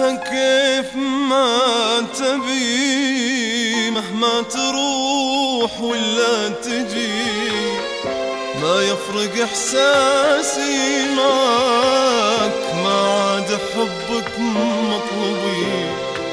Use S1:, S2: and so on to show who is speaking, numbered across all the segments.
S1: احسبها كيف ما تبي، مهما تروح ولا تجي ما يفرق احساسي معك، ما عاد حبك مطلوبي.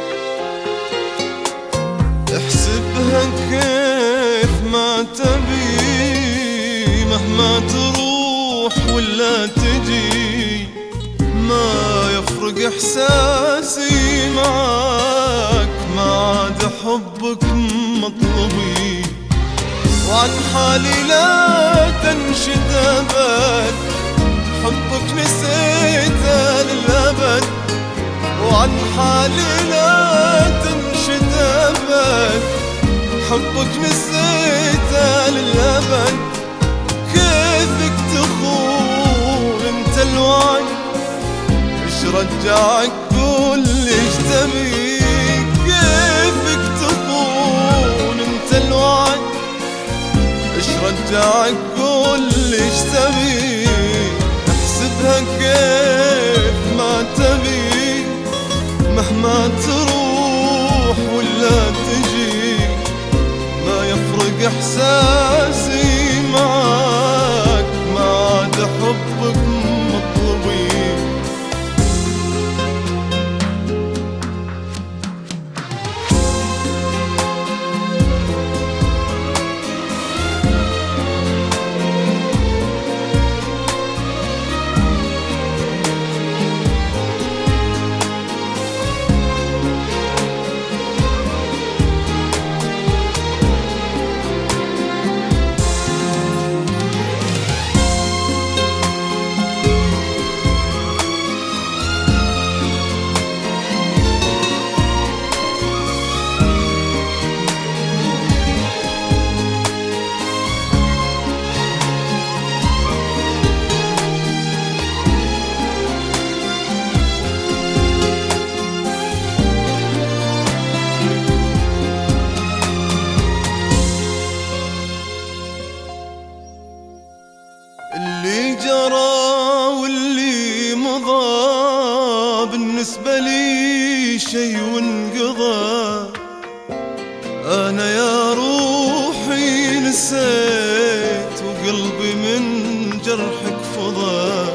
S1: احسبها كيف ما تبي، مهما تروح ولا تجي ما يفرق احساسي معك، ما عاد حبك مطلوبي. وعن حالي لا تنشد أبد، حبك نسيته للأبد. وعن حالي لا تنشد أبد، حبك نسيته للأبد. كيفك تخون انت الوعي، ايش رجعك قول ايش تبي. كيفك تخون انت الوعي، ايش رجعك قول ايش تبي. احسبها كيف ما تبي، مهما تروح ولا تجي ما يفرق احساسي معك، ما عاد حبك مطلوبي. اللي جرى واللي مضى بالنسبة لي شي وانقضى. أنا يا روحي نسيت وقلبي من جرحك فضى.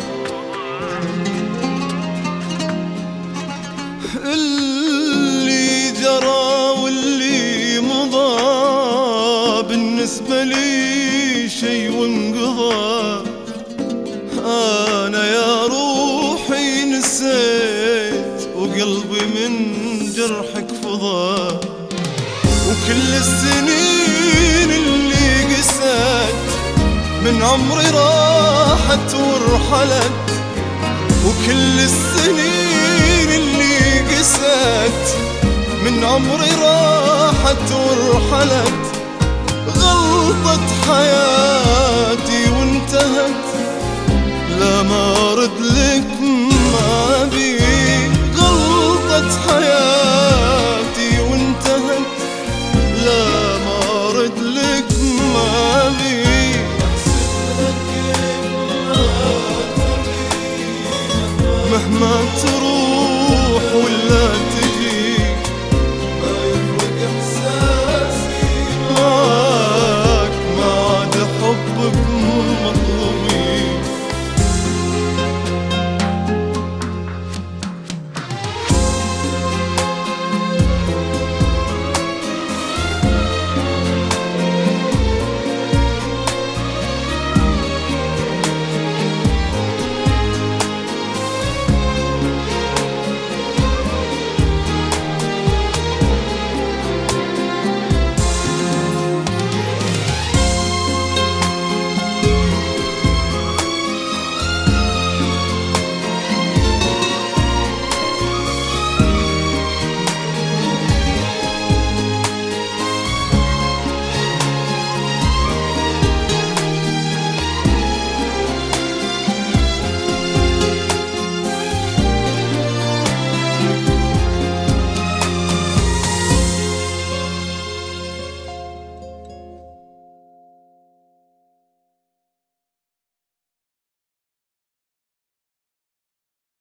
S1: اللي جرى واللي مضى بالنسبة لي شي وانقضى. أنا يا روحي نسيت وقلبي من جرحك فضى. وكل السنين اللي قست من عمري راحت ورحلت. وكل السنين اللي قست من عمري راحت ورحلت. غلطت حياتي وانتهت، لا ما أرد لك ما أبي. غلطت حياتي